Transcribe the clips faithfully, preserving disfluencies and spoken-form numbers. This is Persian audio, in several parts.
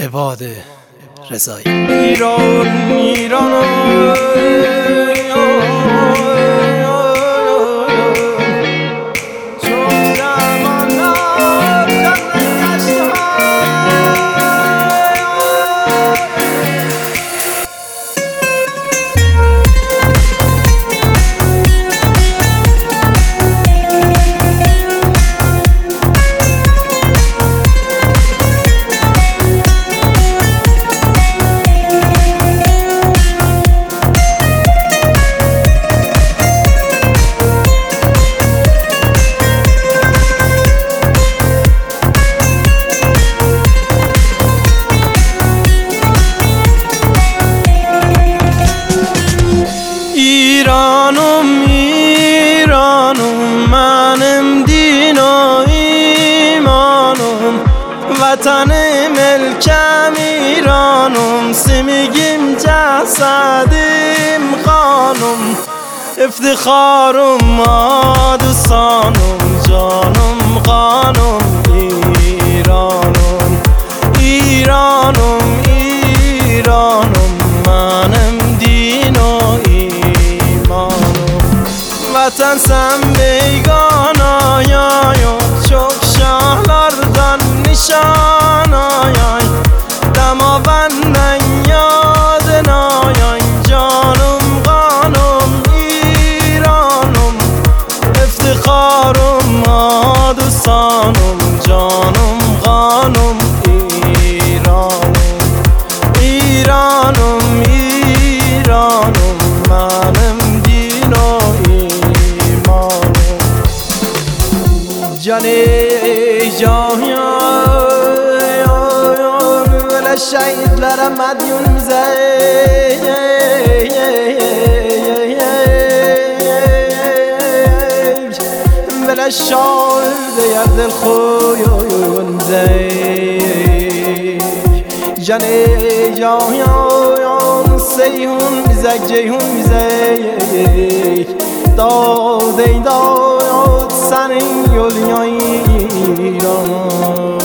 عباد رضایی. ایران ایران ایرانم ایرانم منم دین و ایمانم وطن ملکم ایرانم سمیگیم جسدیم خانم افتخارم آدوسانم جانم خانم ایرانم ایرانم ایرانم منم دین و vatan sen beyganayo çok şahlardan nişanayay dema benden yadınayay canım kanım İranım iftiharım adusanım canım kanım İranım İranım İranım benim dino جانی جانیان ولی شهید لرم مدیون میزه ولی شاید یاد دل خویون میزه جانی جانیان سیهون میزه جیهون میزه داده داد سنین یولیای ایران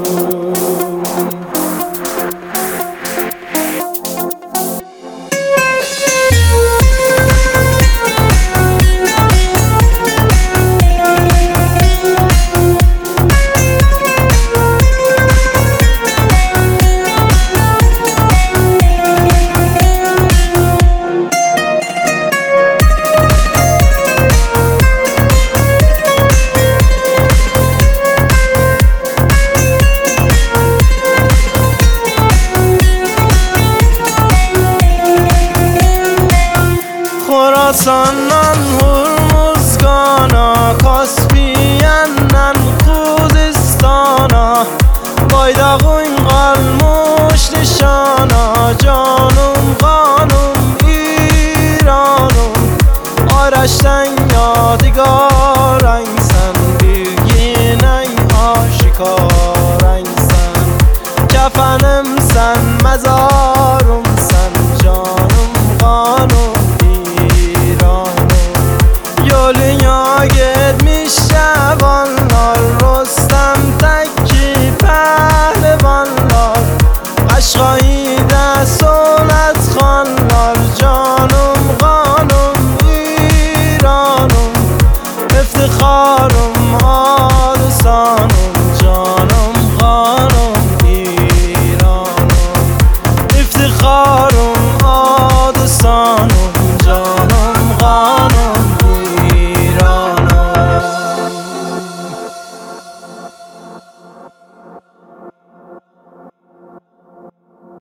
خراسانان هرمزگانا کاسپیانان خوزستانا بایداغون قلموش نشانا جانم قانم ایرانم آرشتن یادگارن سن bilginen aşikarın sen kefenim sen mezarım sen canım kanım Yoluna gitmiş şevanlar Rostem tekki pehlivanlar Aşkı